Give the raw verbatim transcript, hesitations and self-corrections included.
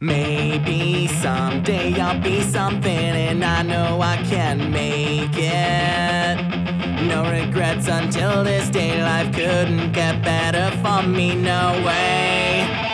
Maybe someday I'll be something, and I know I can make it. No regrets until this day, life couldn't get better for me, no way.